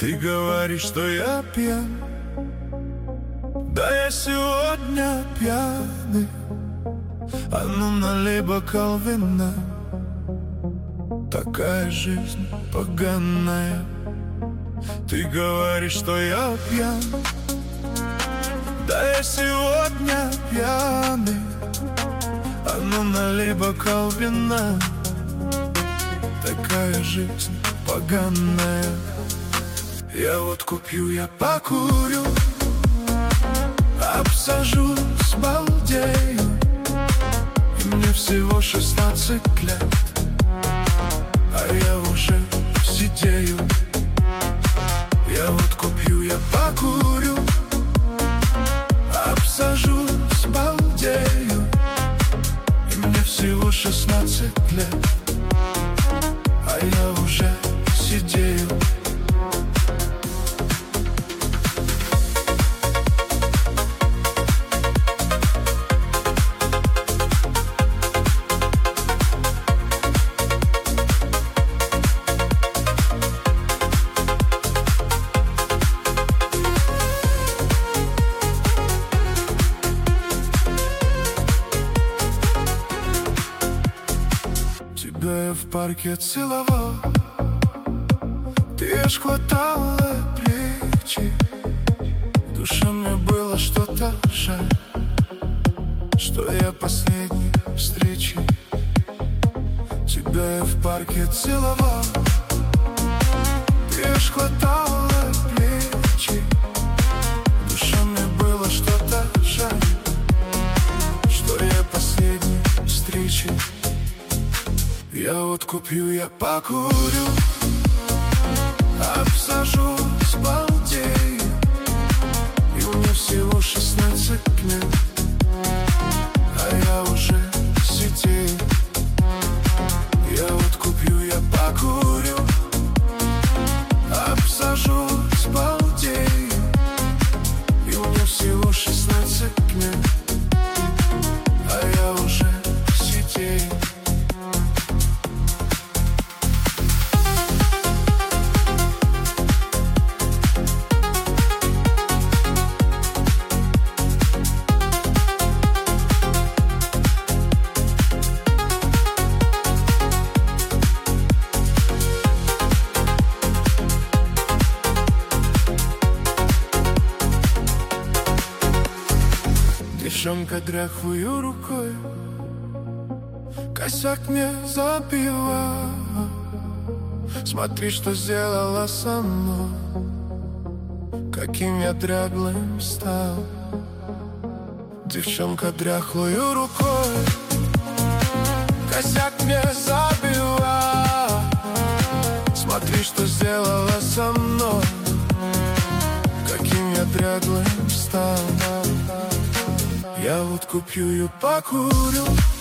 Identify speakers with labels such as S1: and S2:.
S1: Ты говоришь, что я пьян. Да я сегодня пьяный. А ну налей бокал вина. Такая жизнь поганая. Ты говоришь, что я пьян. Да я сегодня пьяный. А ну налей бокал вина. Такая жизнь поганая. Я водку пью, я покурю, обсажусь, балдею. И мне всего 16 лет, а я уже сидею. Я водку пью, я покурю, обсажусь, балдею. И мне всего 16 лет, а я уже сидею. Тебя я в парке целовал, ты аж хватала плечи. В душе мне было что-то жаль, что я последней встречи. Тебя я в парке целовал, ты аж хватала плечи. В душе мне было что-то жаль, что я последней встречи. Я водку пью, я покурю, обсажусь, балдею. И мне всего 16 лет, а я уже сидею. Я водку пью, я покурю, обсажусь, балдею. И мне всего 16 лет, а я уже сидею. Девчонка дряхлою рукой косяк мне забила. Смотри, что сделала со мной, каким я дряглым стал. Девчонка дряхлою рукой косяк мне забила. Смотри, что сделала со мной, каким я дряглым стал. Я водку пью, я покурю,